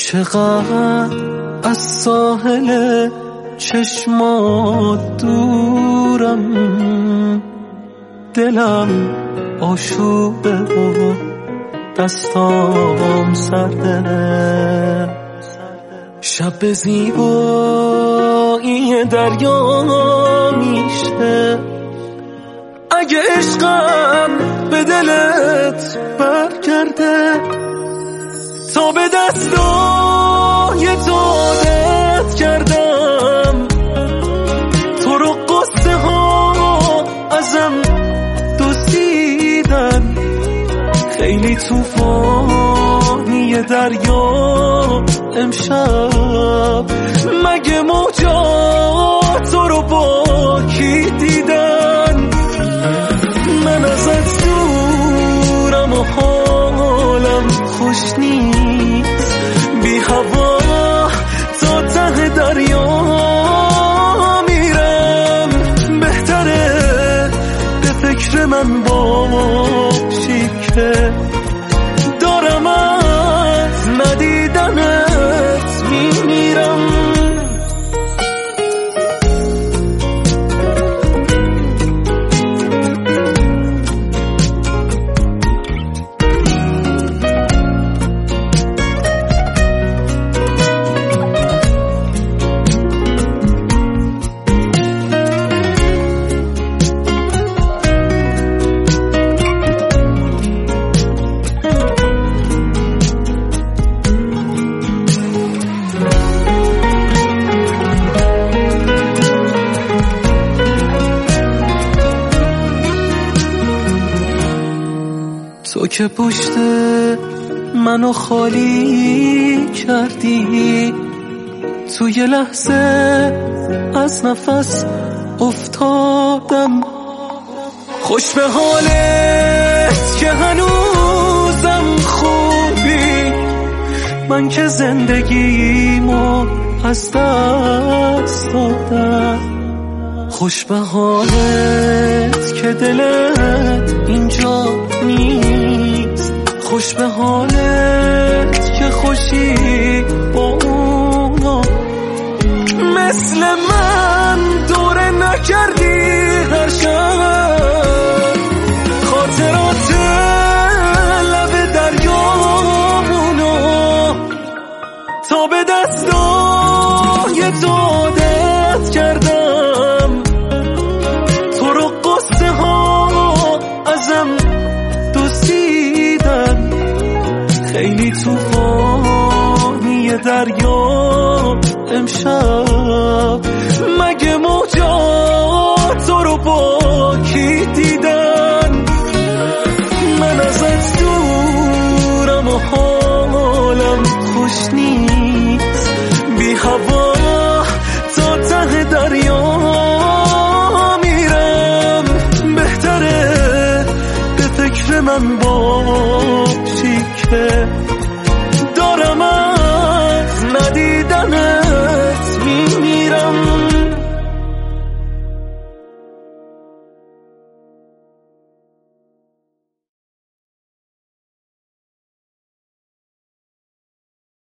چقدر از ساحل چشمات دورم، دلم آشوبه و دستام سرده. شب به زیبایی دریا میشه اگه عشقم به دلت برگرده. تا به دستای تو عادت کردم، تو رو قصه ها ازم دزدیدن. خیلی طوفانی دریا امشب، مگه موجات تو رو با کی دیدن؟ من ازت دورم و حالم خوش نیست، بی هوا تا ته دریا میرم. بهتره به فکر من باشی که دارم از ندیدنت میمیرم. تو که پشت منو خالی کردی، تو یه لحظه از نفس افتادم. خوش به حالت که هنوزم خوبی، من که زندگیمو از دست دادم. خوش به حالت که دلت اینجا نیست، خوش به حالت که خوشی با اونا. مثل من دوره نکردی هر شب، خاطرات لب دریامونو. تا به دستای تو عادت کردم، تو رو قصه ها ازم دزدیدن. خیلی طوفانی دریا امشب، مگه موجات تو رو با کی دیدن؟ من ازت دورم و حالم خوش نیست، بی هوا تا ته دریا میرم. بهتره به فکر من باشی که